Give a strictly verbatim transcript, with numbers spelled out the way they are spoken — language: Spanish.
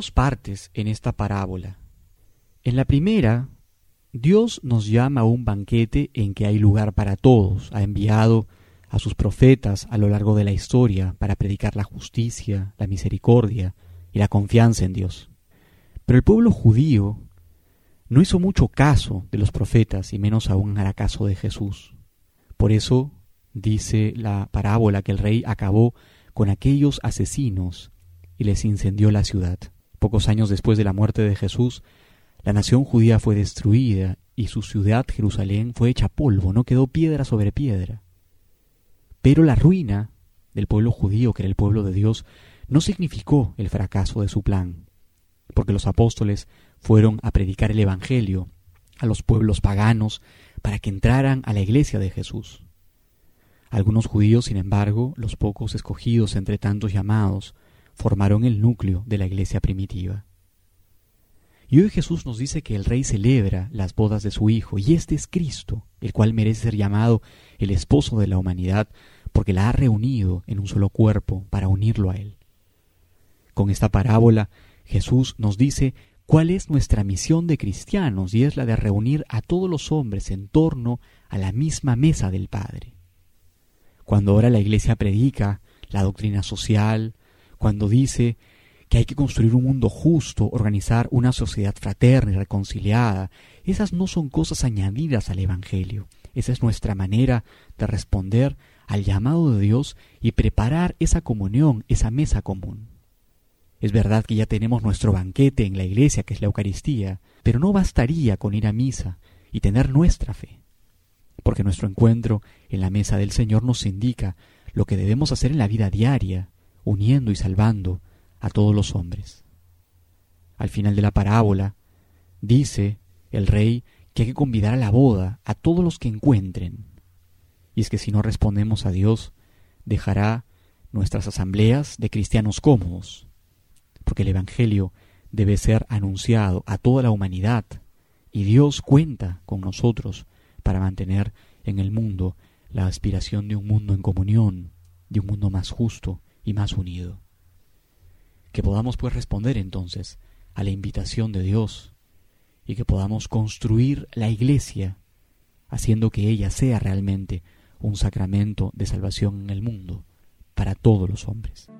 dos partes en esta parábola. En la primera, Dios nos llama a un banquete en que hay lugar para todos. Ha enviado a sus profetas a lo largo de la historia para predicar la justicia, la misericordia y la confianza en Dios. Pero el pueblo judío no hizo mucho caso de los profetas y menos aún hará caso de Jesús. Por eso dice la parábola que el rey acabó con aquellos asesinos y les incendió la ciudad. Pocos años después de la muerte de Jesús, la nación judía fue destruida y su ciudad, Jerusalén, fue hecha polvo, no quedó piedra sobre piedra. Pero la ruina del pueblo judío, que era el pueblo de Dios, no significó el fracaso de su plan, porque los apóstoles fueron a predicar el Evangelio a los pueblos paganos para que entraran a la iglesia de Jesús. Algunos judíos, sin embargo, los pocos escogidos entre tantos llamados, formaron el núcleo de la iglesia primitiva. Y hoy Jesús nos dice que el Rey celebra las bodas de su Hijo, y este es Cristo, el cual merece ser llamado el esposo de la humanidad, porque la ha reunido en un solo cuerpo para unirlo a Él. Con esta parábola, Jesús nos dice cuál es nuestra misión de cristianos, y es la de reunir a todos los hombres en torno a la misma mesa del Padre. Cuando ahora la Iglesia predica la doctrina social, cuando dice que hay que construir un mundo justo, organizar una sociedad fraterna y reconciliada, esas no son cosas añadidas al Evangelio. Esa es nuestra manera de responder al llamado de Dios y preparar esa comunión, esa mesa común. Es verdad que ya tenemos nuestro banquete en la iglesia, que es la Eucaristía, pero no bastaría con ir a misa y tener nuestra fe, porque nuestro encuentro en la mesa del Señor nos indica lo que debemos hacer en la vida diaria, uniendo y salvando a todos los hombres. Al final de la parábola, dice el rey que hay que convidar a la boda a todos los que encuentren. Y es que si no respondemos a Dios, dejará nuestras asambleas de cristianos cómodos, porque el Evangelio debe ser anunciado a toda la humanidad, y Dios cuenta con nosotros para mantener en el mundo la aspiración de un mundo en comunión, de un mundo más justo y más unido. Que podamos pues responder entonces a la invitación de Dios y que podamos construir la iglesia haciendo que ella sea realmente un sacramento de salvación en el mundo para todos los hombres.